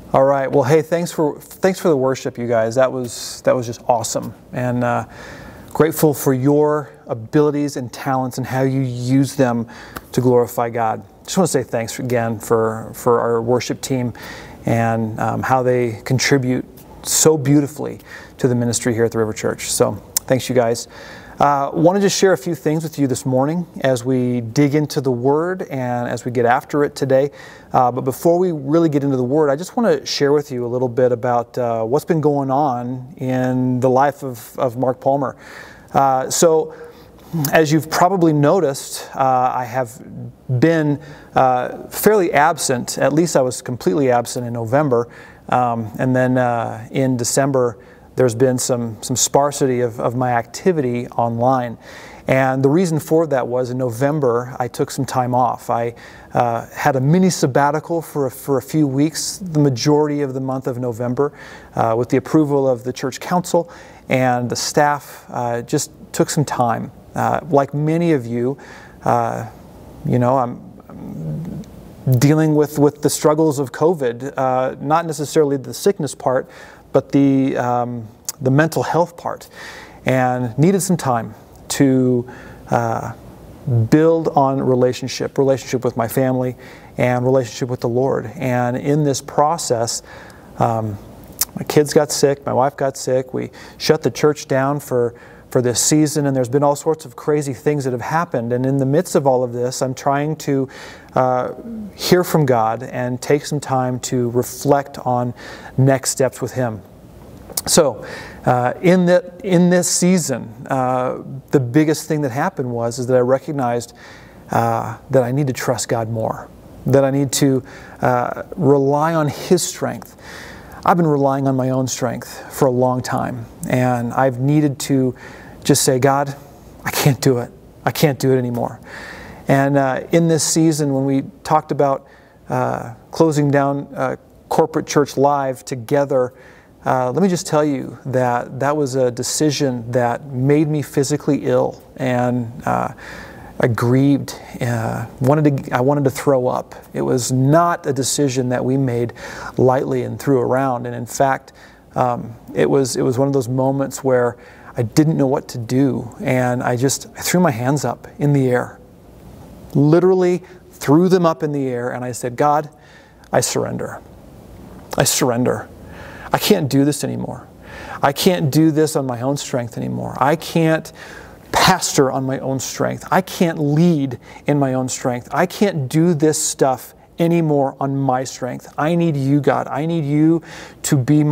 All right. Well, hey, thanks for the worship, you guys. That was just awesome, and grateful for your abilities and talents and how you use them to glorify God. Just want to say thanks again for our worship team and how they contribute so beautifully to the ministry here at the River Church. So thanks, you guys. Wanted to share a few things with you this morning as we dig into the Word and as we get after it today. But before we really get into the Word, I just want to share with you a little bit about what's been going on in the life of Mark Palmer. So, as you've probably noticed, I have been fairly absent. At least I was completely absent in November. And then in December, there's been some sparsity of my activity online. And the reason for that was in November, I took some time off. I had a mini sabbatical for a few weeks, the majority of the month of November, with the approval of the church council and the staff. Just took some time. Like many of you, I'm dealing with the struggles of COVID, not necessarily the sickness part, but the mental health part, and needed some time to build on relationship with my family and relationship with the Lord. And in this process, my kids got sick, my wife got sick, we shut the church down for this season, and there's been all sorts of crazy things that have happened. And in the midst of all of this, I'm trying to hear from God and take some time to reflect on next steps with Him. So, in this season, the biggest thing that happened is that I recognized that I need to trust God more, that I need to rely on His strength. I've been relying on my own strength for a long time, and I've needed to just say, God, I can't do it. I can't do it anymore. And in this season, when we talked about closing down Corporate Church Live together, let me just tell you that was a decision that made me physically ill, and I grieved. I wanted to throw up. It was not a decision that we made lightly and threw around. And in fact, it was one of those moments where I didn't know what to do, and I threw my hands up in the air, literally threw them up in the air, and I said, God, I surrender. I surrender. I can't do this anymore. I can't do this on my own strength anymore. I can't pastor on my own strength. I can't lead in my own strength. I can't do this stuff anymore on my strength. I need you, God. I need you to be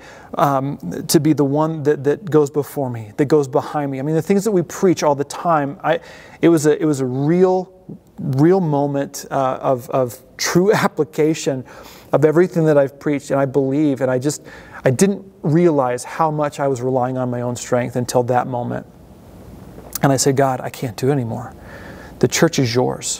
to be the one that goes before me, that goes behind me. I mean, the things that we preach all the time. It was a real moment of true application of everything that I've preached and I believe, and I didn't realize how much I was relying on my own strength until that moment. And I said, God, I can't do it anymore. The church is yours.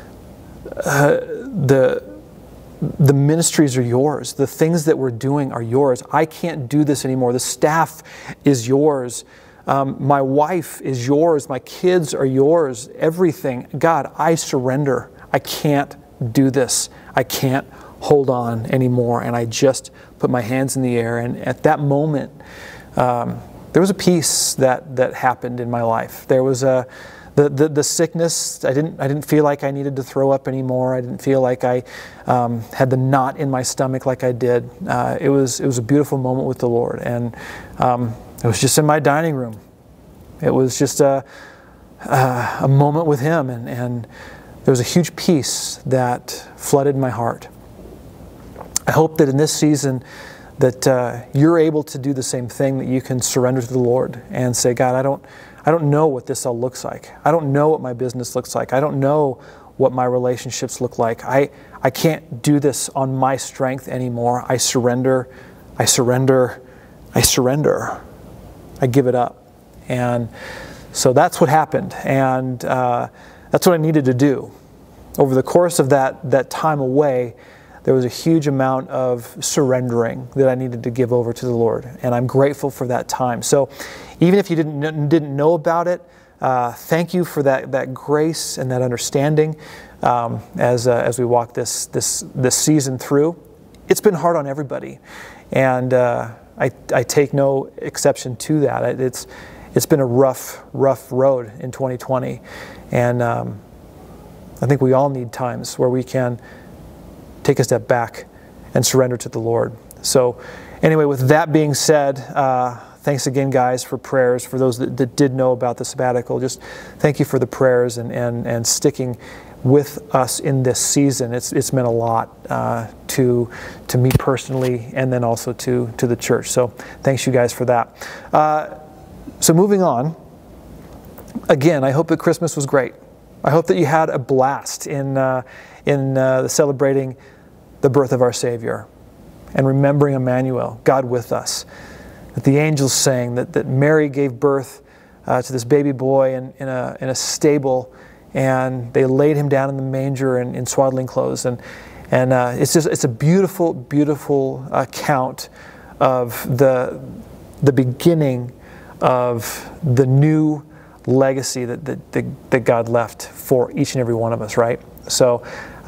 The ministries are yours. The things that we're doing are yours. I can't do this anymore. The staff is yours. My wife is yours. My kids are yours. Everything. God, I surrender. I can't do this. I can't hold on anymore. And I just put my hands in the air. And at that moment, there was a peace that happened in my life. There was the sickness. I didn't feel like I needed to throw up anymore. I didn't feel like I had the knot in my stomach like I did. It was a beautiful moment with the Lord, and it was just in my dining room. It was just a moment with Him, and there was a huge peace that flooded my heart. I hope that in this season that you're able to do the same thing, that you can surrender to the Lord and say, God, I don't know what this all looks like. I don't know what my business looks like. I don't know what my relationships look like. I can't do this on my strength anymore. I surrender. I surrender. I surrender. I give it up. And so that's what happened. And that's what I needed to do. Over the course of that time away, there was a huge amount of surrendering that I needed to give over to the Lord. And I'm grateful for that time. So even if you didn't know about it, thank you for that grace and that understanding as we walk this season through. it's been hard on everybody. And I take no exception to that. It's been a rough road in 2020. And I think we all need times where we can take a step back and surrender to the Lord. So anyway, with that being said, thanks again, guys, for prayers. For those that did know about the sabbatical, just thank you for the prayers and sticking with us in this season. It's meant a lot to me personally, and then also to the church. So thanks you guys for that. So moving on, again, I hope that Christmas was great. I hope that you had a blast in celebrating the birth of our Savior and remembering Emmanuel, God with us. That the angels sang, that Mary gave birth to this baby boy in a stable, and they laid him down in the manger in swaddling clothes. And it's a beautiful, beautiful account of the beginning of the new legacy that God left for each and every one of us, right? So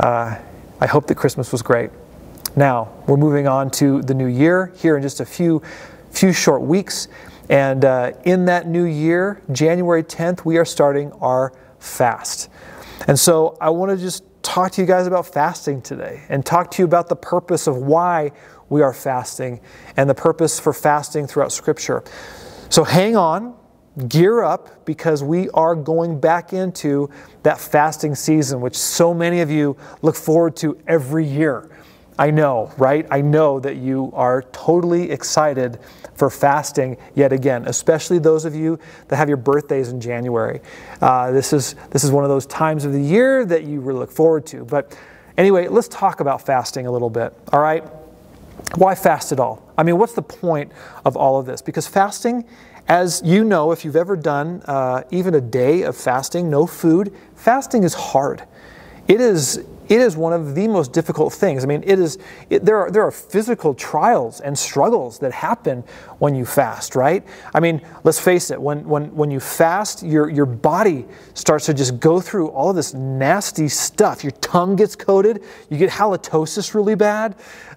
I hope that Christmas was great. Now, we're moving on to the new year here in just a few short weeks. And in that new year, January 10th, we are starting our fast. And so I want to just talk to you guys about fasting today and talk to you about the purpose of why we are fasting and the purpose for fasting throughout Scripture. So hang on, gear up, because we are going back into that fasting season, which so many of you look forward to every year. I know, right? I know that you are totally excited for fasting yet again, especially those of you that have your birthdays in January. This is one of those times of the year that you really look forward to. But anyway, let's talk about fasting a little bit, all right? Why fast at all? I mean, what's the point of all of this? Because fasting, as you know, if you've ever done even a day of fasting, no food, fasting is hard. It is one of the most difficult things. I mean, there are physical trials and struggles that happen when you fast, right? I mean, let's face it, when you fast, your body starts to just go through all of this nasty stuff. Your tongue gets coated, you get halitosis really bad.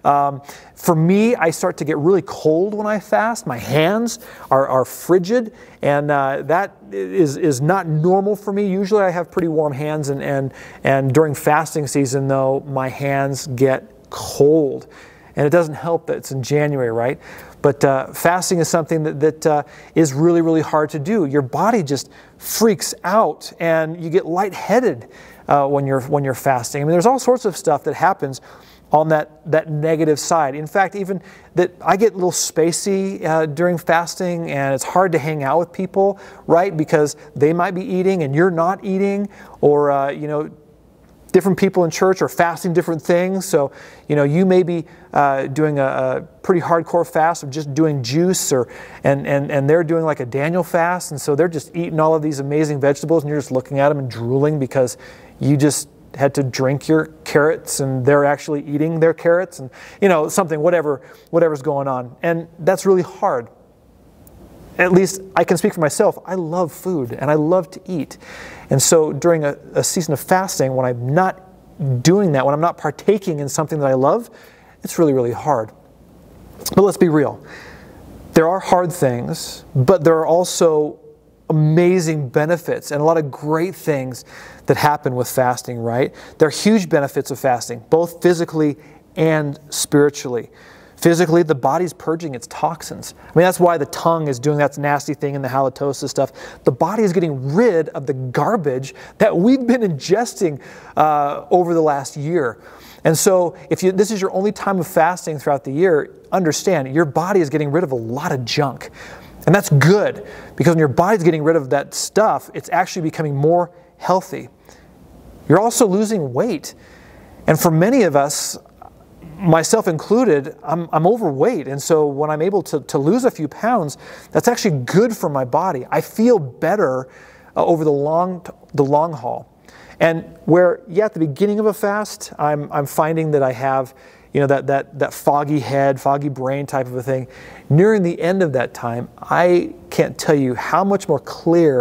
For me, I start to get really cold when I fast. My hands are frigid, and that is not normal for me. Usually I have pretty warm hands, and during fasting season, though, my hands get cold. And it doesn't help that it's in January, right? But fasting is something that is really, really hard to do. Your body just freaks out, and you get lightheaded when you're fasting. I mean, there's all sorts of stuff that happens on that negative side. In fact, even that I get a little spacey during fasting, and it's hard to hang out with people, right? Because they might be eating and you're not eating, or different people in church are fasting different things. So, you may be doing a pretty hardcore fast of just doing juice, and they're doing like a Daniel fast, and so they're just eating all of these amazing vegetables, and you're just looking at them and drooling because you just had to drink your carrots and they're actually eating their carrots, and whatever's going on. And that's really hard. At least I can speak for myself. I love food and I love to eat. And so during a season of fasting, when I'm not doing that, when I'm not partaking in something that I love, it's really, really hard. But let's be real. There are hard things, but there are also amazing benefits and a lot of great things that happen with fasting, right? There are huge benefits of fasting, both physically and spiritually. Physically, the body's purging its toxins. I mean, that's why the tongue is doing that nasty thing and the halitosis stuff. The body is getting rid of the garbage that we've been ingesting over the last year. And so if this is your only time of fasting throughout the year, understand your body is getting rid of a lot of junk. And that's good, because when your body's getting rid of that stuff, it's actually becoming more healthy. You're also losing weight. And for many of us, myself included, I'm overweight. And so when I'm able to lose a few pounds, that's actually good for my body. I feel better over the long haul. And at the beginning of a fast, I'm finding that I have that foggy head, foggy brain type of a thing. Nearing the end of that time, I can't tell you how much more clear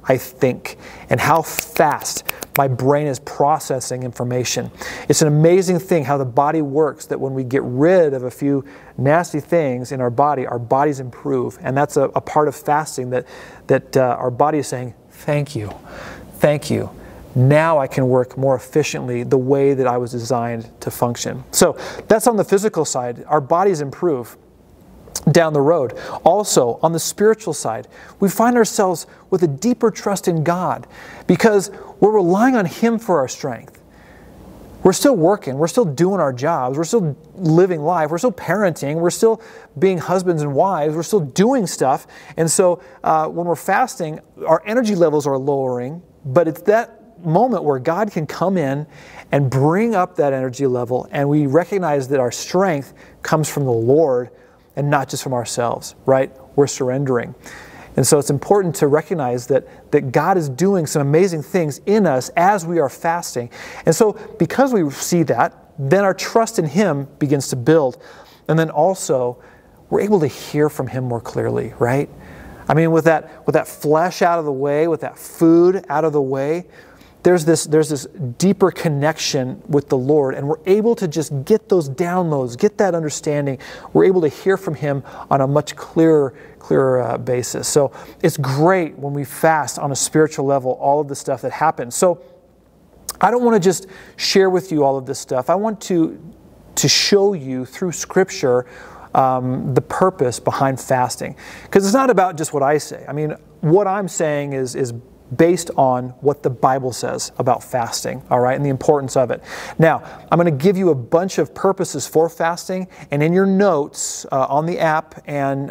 I think and how fast my brain is processing information. It's an amazing thing how the body works, that when we get rid of a few nasty things in our bodies improve. And that's a part of fasting, that our body is saying, thank you, thank you. Now I can work more efficiently the way that I was designed to function. So that's on the physical side. Our bodies improve down the road. Also, on the spiritual side, we find ourselves with a deeper trust in God because we're relying on Him for our strength. We're still working, we're still doing our jobs, we're still living life, we're still parenting, we're still being husbands and wives, we're still doing stuff. And so when we're fasting, our energy levels are lowering, but it's that moment where God can come in and bring up that energy level, and we recognize that our strength comes from the Lord and not just from ourselves, right? We're surrendering. And so it's important to recognize that God is doing some amazing things in us as we are fasting. And so because we see that, then our trust in Him begins to build. And then also, we're able to hear from Him more clearly, right? I mean, with that flesh out of the way, with that food out of the way, there's this deeper connection with the Lord, and we're able to just get those downloads, get that understanding. We're able to hear from Him on a much clearer basis. So it's great when we fast on a spiritual level, all of the stuff that happens. So I don't want to just share with you all of this stuff. I want to show you through Scripture the purpose behind fasting. Because it's not about just what I say. I mean, what I'm saying is based on what the Bible says about fasting, all right, and the importance of it. Now, I'm going to give you a bunch of purposes for fasting, and in your notes on the app and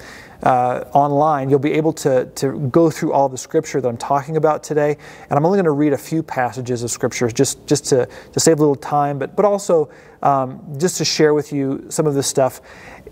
online, you'll be able to go through all the Scripture that I'm talking about today. And I'm only going to read a few passages of Scripture just to save a little time, but also just to share with you some of this stuff.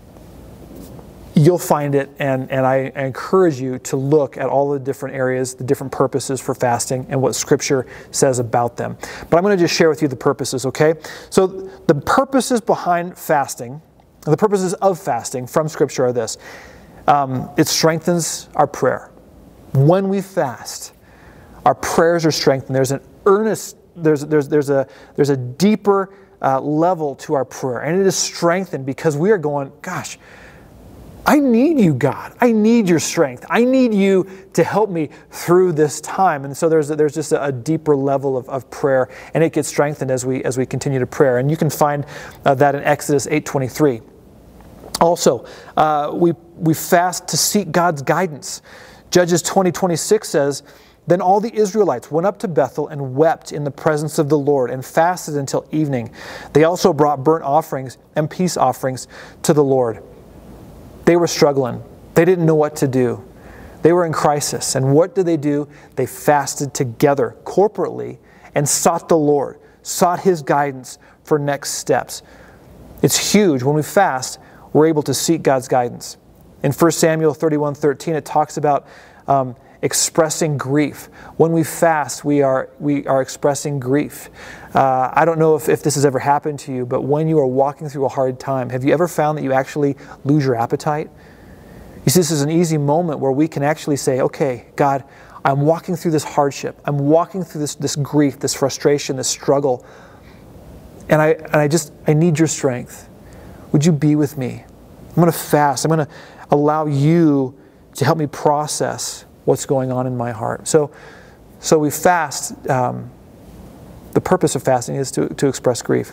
You'll find it, and I encourage you to look at all the different areas, the different purposes for fasting, and what Scripture says about them. But I'm going to just share with you the purposes, okay? So the purposes behind fasting, the purposes of fasting from Scripture are this. It strengthens our prayer. When we fast, our prayers are strengthened. There's an earnest, there's a deeper level to our prayer, and it is strengthened because we are going, gosh, I need you, God. I need your strength. I need you to help me through this time. And so there's just a deeper level of prayer, and it gets strengthened as we continue to pray. And you can find that in Exodus 8:23. Also, we fast to seek God's guidance. Judges 20:26 says, "Then all the Israelites went up to Bethel and wept in the presence of the Lord and fasted until evening. They also brought burnt offerings and peace offerings to the Lord." They were struggling. They didn't know what to do. They were in crisis. And what did they do? They fasted together corporately and sought the Lord, sought His guidance for next steps. It's huge. When we fast, we're able to seek God's guidance. In 1 Samuel 31:13, it talks about expressing grief. When we fast, we are expressing grief. I don't know if this has ever happened to you, but when you are walking through a hard time, have you ever found that you actually lose your appetite? You see, this is an easy moment where we can actually say, okay, God, I'm walking through this hardship. I'm walking through this grief, this frustration, this struggle. And I need your strength. Would you be with me? I'm going to fast. I'm going to allow you to help me process what's going on in my heart. So we fast. The purpose of fasting is to express grief.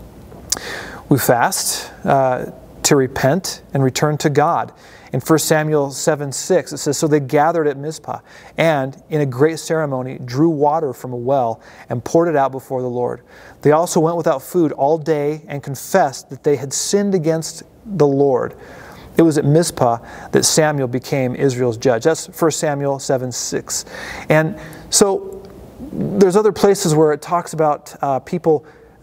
We fast to repent and return to God. In 1 Samuel 7:6, it says, "So they gathered at Mizpah, and in a great ceremony drew water from a well and poured it out before the Lord. They also went without food all day and confessed that they had sinned against the Lord." It was at Mizpah that Samuel became Israel's judge. That's 1 Samuel 7:6. And so there's other places where it talks about people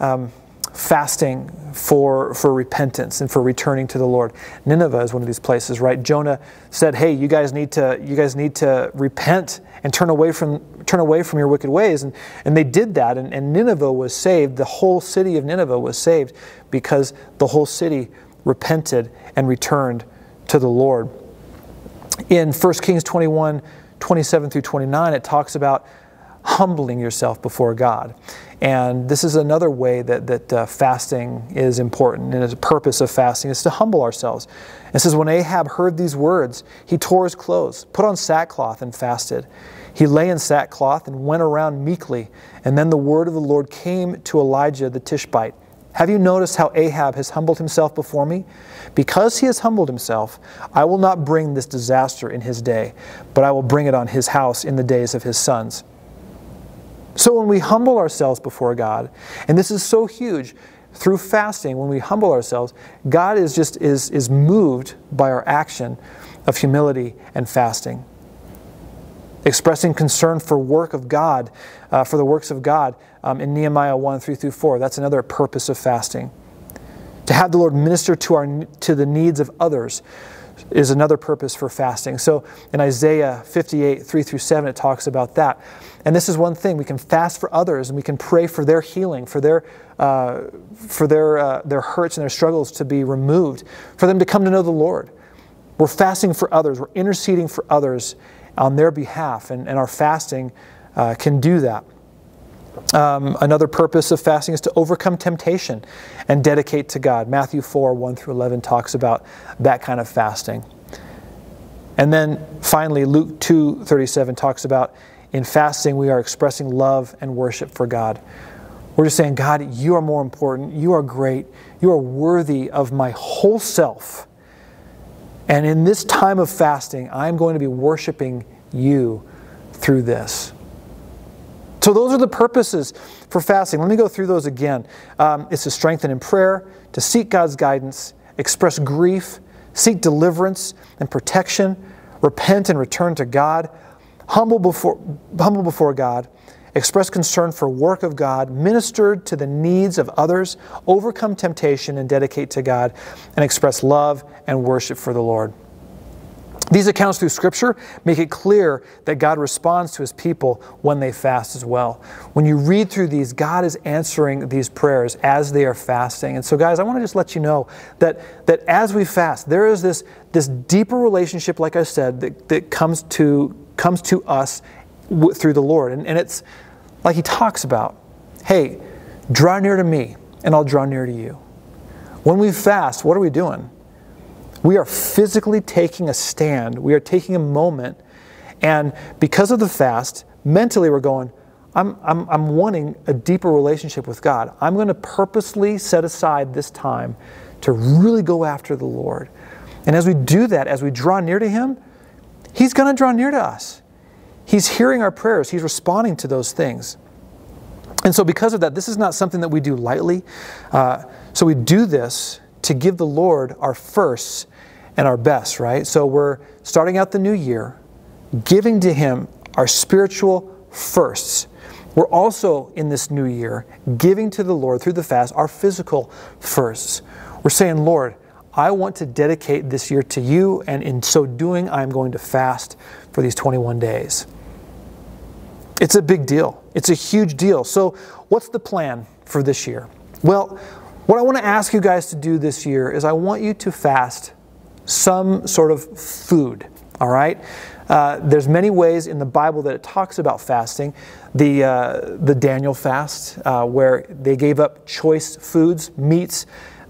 fasting for repentance and for returning to the Lord. Nineveh is one of these places, right? Jonah said, "Hey, you guys need to repent and turn away from your wicked ways." And they did that, and Nineveh was saved. The whole city of Nineveh was saved because the whole city repented and returned to the Lord. In 1 Kings 21, 27 through 29, it talks about humbling yourself before God. And this is another way that fasting is important, and the purpose of fasting is to humble ourselves. It says, when Ahab heard these words, he tore his clothes, put on sackcloth, and fasted. He lay in sackcloth and went around meekly. And then the word of the Lord came to Elijah the Tishbite. Have you noticed how Ahab has humbled himself before me? Because he has humbled himself, I will not bring this disaster in his day, but I will bring it on his house in the days of his sons. So when we humble ourselves before God, and this is so huge, through fasting, when we humble ourselves, God is moved by our action of humility and fasting. Expressing concern for work of God, for the works of God in Nehemiah 1, 3 through 4. That's another purpose of fasting. To have the Lord minister to the needs of others is another purpose for fasting. So in Isaiah 58, 3 through 7, it talks about that. And this is one thing. We can fast for others, and we can pray for their healing, for their hurts and their struggles to be removed, for them to come to know the Lord. We're fasting for others. We're interceding for others on their behalf, and our fasting can do that. Another purpose of fasting is to overcome temptation and dedicate to God. Matthew 4, 1 through 11 talks about that kind of fasting. And then finally, Luke 2:37 talks about in fasting we are expressing love and worship for God. We're just saying, God, you are more important. You are great. You are worthy of my whole self. And in this time of fasting, I'm going to be worshiping you through this. So those are the purposes for fasting. Let me go through those again. It's to strengthen in prayer, to seek God's guidance, express grief, seek deliverance and protection, repent and return to God, humble before God, express concern for work of God, minister to the needs of others, overcome temptation and dedicate to God, and express love and worship for the Lord. These accounts through Scripture make it clear that God responds to His people when they fast as well. When you read through these, God is answering these prayers as they are fasting. And so guys, I want to just let you know that as we fast, there is this deeper relationship, like I said, that comes to us through the Lord. And it's like He talks about, hey, draw near to me and I'll draw near to you. When we fast, what are we doing? We are physically taking a stand. We are taking a moment, and because of the fast, mentally we're going, I'm wanting a deeper relationship with God. I'm going to purposely set aside this time to really go after the Lord. And as we do that, as we draw near to Him, He's going to draw near to us. He's hearing our prayers. He's responding to those things. And so because of that, this is not something that we do lightly. So we do this to give the Lord our firsts and our best, right? So we're starting out the new year, giving to Him our spiritual firsts. We're also in this new year giving to the Lord through the fast our physical firsts. We're saying, Lord, I want to dedicate this year to you, and in so doing, I'm going to fast for these 21 days. It's a big deal. It's a huge deal. So what's the plan for this year? Well, what I want to ask you guys to do this year is I want you to fast some sort of food, all right? There's many ways in the Bible that it talks about fasting. The Daniel fast, where they gave up choice foods, meats,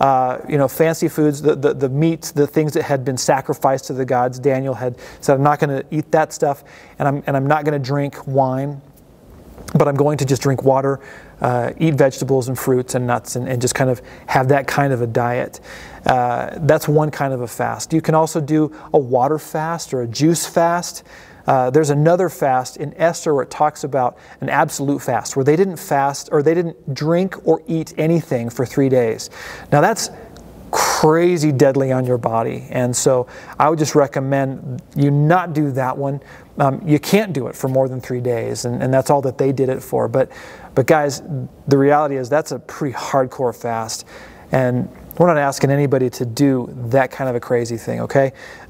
fancy foods, the meats, the things that had been sacrificed to the gods. Daniel had said, I'm not going to eat that stuff, and I'm not going to drink wine, but I'm going to just drink water, eat vegetables and fruits and nuts, and just kind of have that kind of a diet. That's one kind of a fast. You can also do a water fast or a juice fast. There's another fast in Esther where it talks about an absolute fast, where they didn't fast or they didn't drink or eat anything for 3 days. Now that's crazy deadly on your body, and so I would just recommend you not do that one. You can't do it for more than 3 days, and that's all that they did it for. But guys, the reality is that's a pretty hardcore fast, and we're not asking anybody to do that kind of a crazy thing, okay?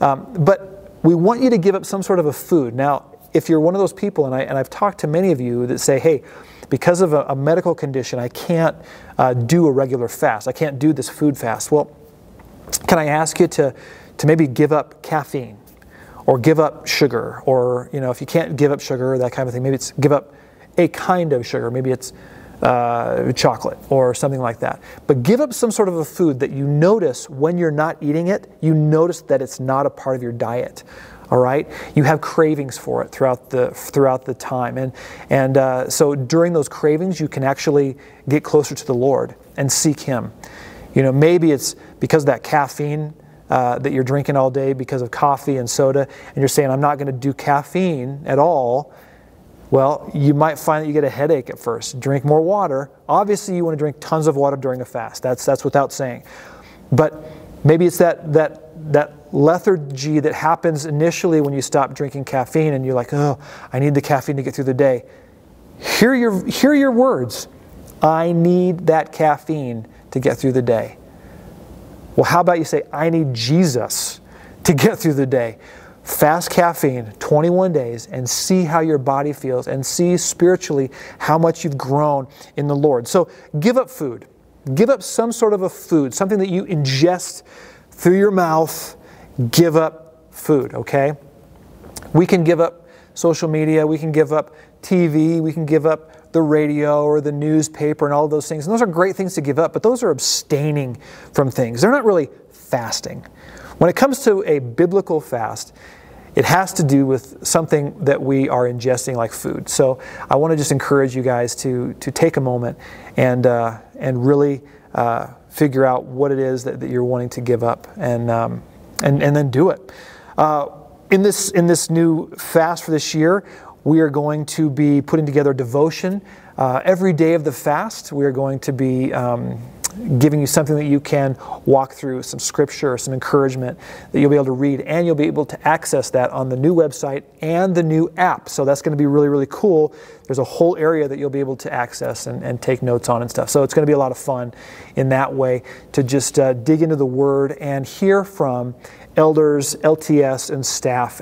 But we want you to give up some sort of a food. Now, if you're one of those people, and I've talked to many of you that say, hey, because of a medical condition, I can't do a regular fast. I can't do this food fast. Well, can I ask you to maybe give up caffeine or give up sugar, or if you can't give up sugar, that kind of thing, maybe it's give up a kind of sugar. Maybe it's chocolate or something like that. But give up some sort of a food that you notice when you're not eating it, you notice that it's not a part of your diet. All right, you have cravings for it throughout the time, and so during those cravings, you can actually get closer to the Lord and seek Him. Maybe it's because of that caffeine that you're drinking all day because of coffee and soda, and you're saying, I'm not going to do caffeine at all. Well, you might find that you get a headache at first. Drink more water. Obviously, you want to drink tons of water during a fast. That's without saying. But maybe it's that lethargy that happens initially when you stop drinking caffeine, and you're like, oh, I need the caffeine to get through the day. Hear your words. I need that caffeine to get through the day. Well, how about you say, I need Jesus to get through the day? Fast caffeine, 21 days, and see how your body feels, and see spiritually how much you've grown in the Lord. So give up food. Give up some sort of a food, something that you ingest through your mouth. Give up food, okay? We can give up social media, we can give up TV, we can give up the radio or the newspaper and all of those things. And those are great things to give up, but those are abstaining from things. They're not really fasting. When it comes to a biblical fast, it has to do with something that we are ingesting like food. So I want to just encourage you guys to take a moment and really figure out what it is that you're wanting to give up, and then do it. In this new fast for this year, we are going to be putting together a devotion. Every day of the fast, we are going to be giving you something that you can walk through, some scripture, some encouragement that you'll be able to read, and you'll be able to access that on the new website and the new app. So that's going to be really, really cool. There's a whole area that you'll be able to access and take notes on and stuff. So it's going to be a lot of fun in that way to just dig into the Word and hear from elders, LTS, and staff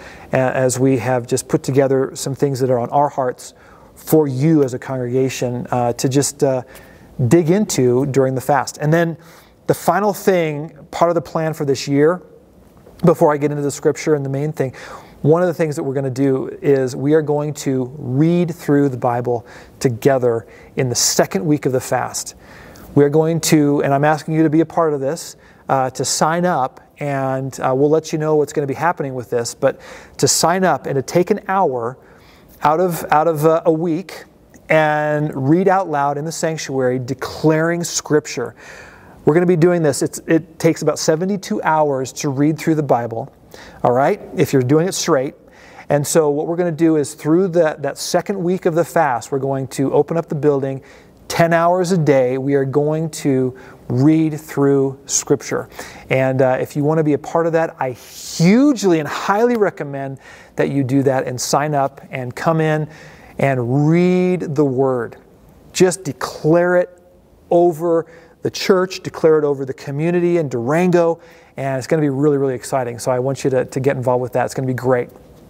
as we have just put together some things that are on our hearts for you as a congregation to just dig into during the fast. And then the final thing, part of the plan for this year, before I get into the scripture and the main thing, one of the things that we're going to do is we are going to read through the Bible together in the second week of the fast. We're going to, and I'm asking you to be a part of this, to sign up, and we'll let you know what's going to be happening with this, but to sign up and to take an hour out of a week and read out loud in the sanctuary, declaring Scripture. We're going to be doing this. It takes about 72 hours to read through the Bible, all right, if you're doing it straight. And so what we're going to do is through that second week of the fast, we're going to open up the building, 10 hours a day, we are going to read through Scripture. And if you want to be a part of that, I hugely and highly recommend that you do that and sign up and come in and read the Word. Just declare it over the church, declare it over the community in Durango, and it's going to be really, really exciting. So I want you to get involved with that. It's going to be great.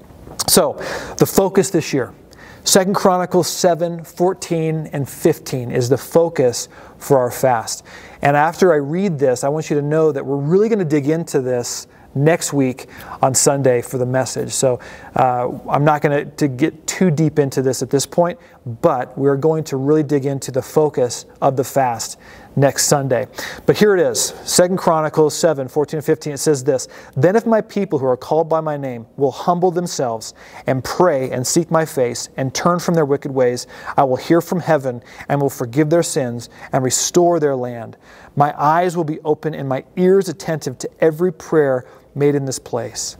So the focus this year, 2 Chronicles 7, 14, and 15 is the focus for our fast. And after I read this, I want you to know that we're really going to dig into this next week on Sunday for the message. So I'm not going to get too deep into this at this point, but we're going to really dig into the focus of the fast next Sunday. But here it is, 2 Chronicles 7, 14 and 15. It says this, "Then if my people who are called by my name will humble themselves and pray and seek my face and turn from their wicked ways, I will hear from heaven and will forgive their sins and restore their land. My eyes will be open and my ears attentive to every prayer made in this place."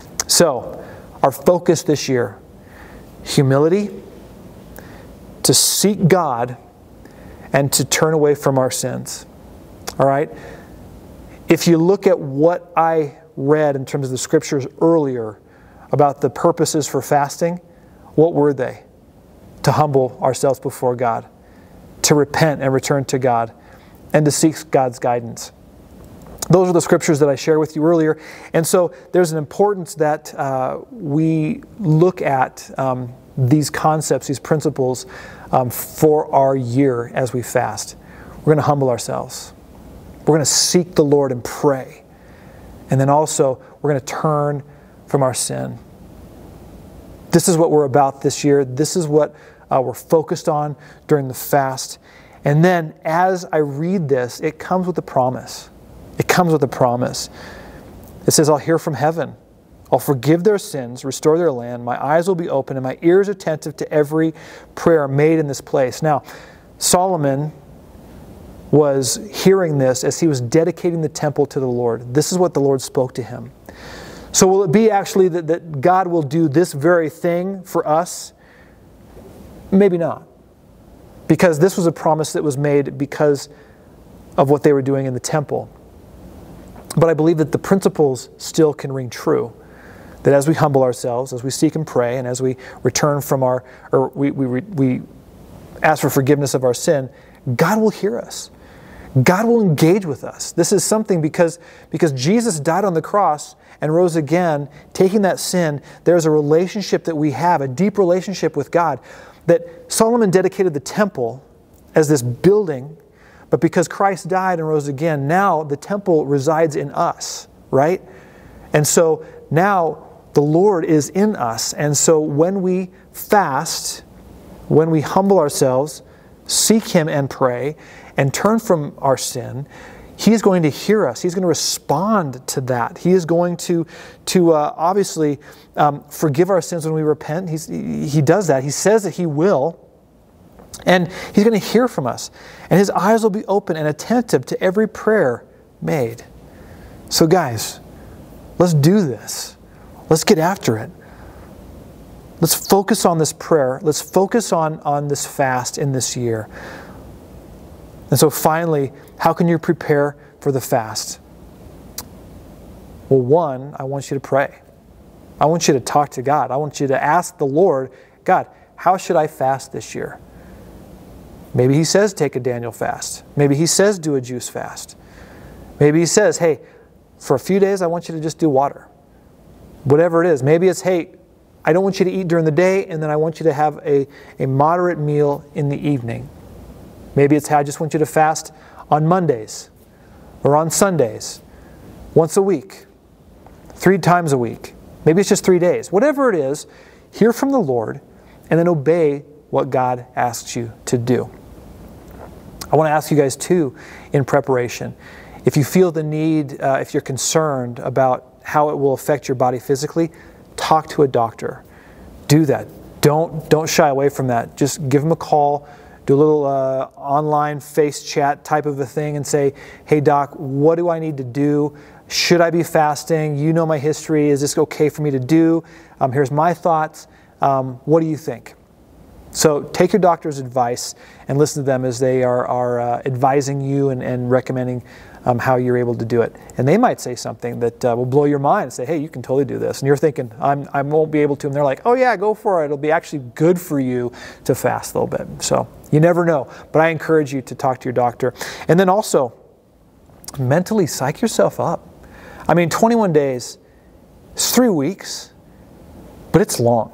So, our focus this year, humility, to seek God, and to turn away from our sins. All right? If you look at what I read in terms of the scriptures earlier about the purposes for fasting, what were they? To humble ourselves before God, to repent and return to God, and to seek God's guidance. Those are the scriptures that I shared with you earlier. And so there's an importance that we look at these concepts, these principles for our year as we fast. We're going to humble ourselves. We're going to seek the Lord and pray. And then also, we're going to turn from our sin. This is what we're about this year. This is what we're focused on during the fast. And then as I read this, it comes with a promise. It comes with a promise. It says, I'll hear from heaven. I'll forgive their sins, restore their land. My eyes will be open and my ears attentive to every prayer made in this place. Now, Solomon was hearing this as he was dedicating the temple to the Lord. This is what the Lord spoke to him. So will it be actually that God will do this very thing for us? Maybe not. Because this was a promise that was made because of what they were doing in the temple. But I believe that the principles still can ring true. That as we humble ourselves, as we seek and pray, and as we return from we ask for forgiveness of our sin, God will hear us. God will engage with us. This is something because Jesus died on the cross and rose again, taking that sin, there's a relationship that we have, a deep relationship with God. That Solomon dedicated the temple as this building, but because Christ died and rose again, now the temple resides in us, right? And so now the Lord is in us. And so when we fast, when we humble ourselves, seek Him and pray, and turn from our sin, He's going to hear us. He's going to respond to that. He is going to obviously forgive our sins when we repent. He does that. He says that He will. And He's going to hear from us. And His eyes will be open and attentive to every prayer made. So guys, let's do this. Let's get after it. Let's focus on this prayer. Let's focus on this fast in this year. And so finally, how can you prepare for the fast? Well, one, I want you to pray. I want you to talk to God. I want you to ask the Lord, God, how should I fast this year? Maybe He says take a Daniel fast. Maybe He says do a juice fast. Maybe He says, hey, for a few days I want you to just do water. Whatever it is. Maybe it's, hey, I don't want you to eat during the day, and then I want you to have a moderate meal in the evening. Maybe it's, hey, I just want you to fast on Mondays or on Sundays, once a week, 3 times a week. Maybe it's just 3 days. Whatever it is, hear from the Lord and then obey what God asks you to do. I want to ask you guys too, in preparation, if you feel the need, if you're concerned about how it will affect your body physically, talk to a doctor. Do that. Don't shy away from that. Just give them a call. Do a little online face chat type of a thing and say, hey doc, what do I need to do? Should I be fasting? You know my history. Is this okay for me to do? Here's my thoughts. What do you think? So take your doctor's advice and listen to them as they are advising you and recommending how you're able to do it. And they might say something that will blow your mind and say, hey, you can totally do this. And you're thinking, I won't be able to. And they're like, oh yeah, go for it. It'll be actually good for you to fast a little bit. So you never know. But I encourage you to talk to your doctor. And then also, mentally psych yourself up. I mean, 21 days, it's 3 weeks, but it's long.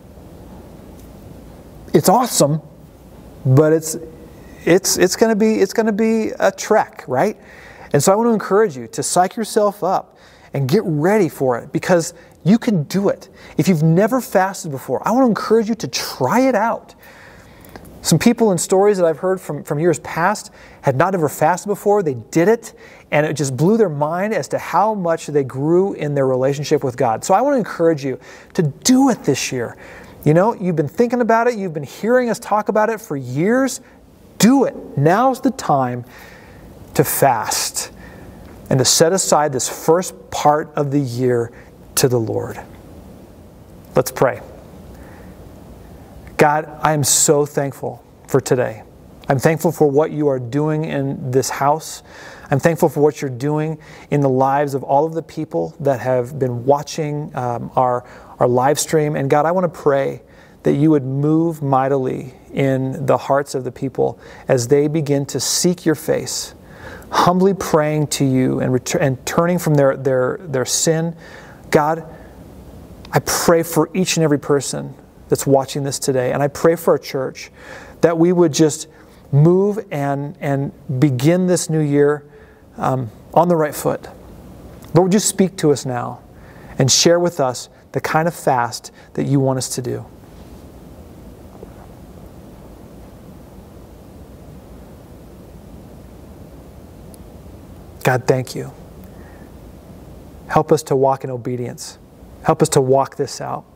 It's awesome, but it's going to be a trek, right? And so I want to encourage you to psych yourself up and get ready for it, because you can do it. If you've never fasted before, I want to encourage you to try it out. Some people in stories that I've heard from years past had not ever fasted before. They did it, and it just blew their mind as to how much they grew in their relationship with God. So I want to encourage you to do it this year. You know, you've been thinking about it. You've been hearing us talk about it for years. Do it. Now's the time to fast and to set aside this first part of the year to the Lord. Let's pray. God, I am so thankful for today. I'm thankful for what you are doing in this house. I'm thankful for what you're doing in the lives of all of the people that have been watching our live stream. And God, I want to pray that you would move mightily in the hearts of the people as they begin to seek your face, humbly praying to you and turning from their sin. God, I pray for each and every person that's watching this today, and I pray for our church that we would just move and begin this new year on the right foot. Lord, would you speak to us now and share with us the kind of fast that you want us to do. God, thank you. Help us to walk in obedience. Help us to walk this out.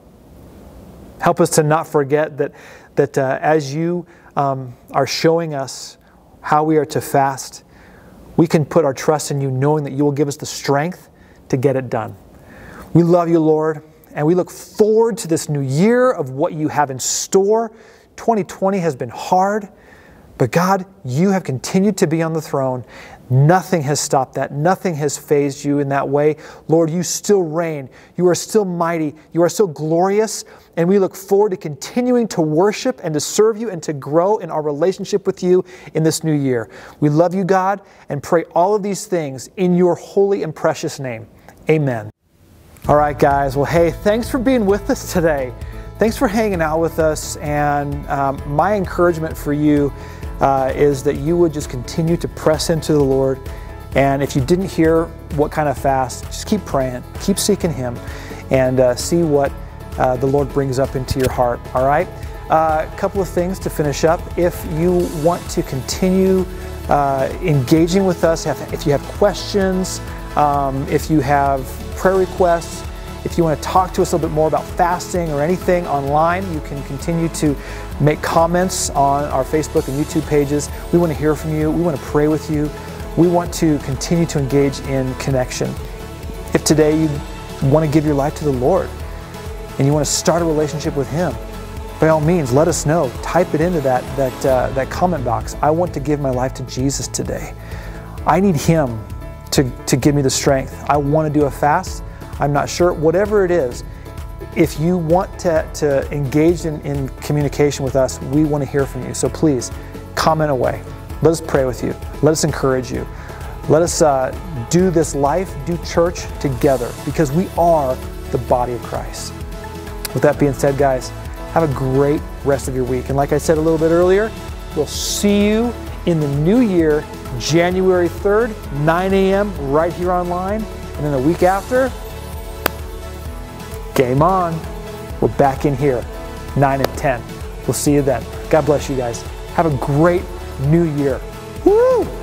Help us to not forget that as you are showing us how we are to fast, we can put our trust in you, knowing that you will give us the strength to get it done. We love you, Lord, and we look forward to this new year of what you have in store. 2020 has been hard, but God, you have continued to be on the throne. Nothing has stopped that. Nothing has fazed you in that way. Lord, you still reign. You are still mighty. You are still glorious. And we look forward to continuing to worship and to serve you and to grow in our relationship with you in this new year. We love you, God, and pray all of these things in your holy and precious name. Amen. All right, guys. Well, hey, thanks for being with us today. Thanks for hanging out with us. And my encouragement for you is that you would just continue to press into the Lord. And if you didn't hear what kind of fast, just keep praying, keep seeking Him, and see what the Lord brings up into your heart. All right? A couple of things to finish up. If you want to continue engaging with us, if you have questions, if you have prayer requests, if you want to talk to us a little bit more about fasting or anything online, you can continue to make comments on our Facebook and YouTube pages. We want to hear from you. We want to pray with you. We want to continue to engage in connection. If today you want to give your life to the Lord and you want to start a relationship with Him, by all means, let us know. Type it into that comment box. I want to give my life to Jesus today. I need Him to give me the strength. I want to do a fast. I'm not sure. Whatever it is, if you want to engage in communication with us, we want to hear from you. So please, comment away. Let us pray with you. Let us encourage you. Let us do this life, do church together, because we are the body of Christ. With that being said, guys, have a great rest of your week. And like I said a little bit earlier, we'll see you in the new year, January 3rd, 9 a.m. right here online. And then the week after, game on. We're back in here, 9 and 10. We'll see you then. God bless you guys. Have a great new year. Woo!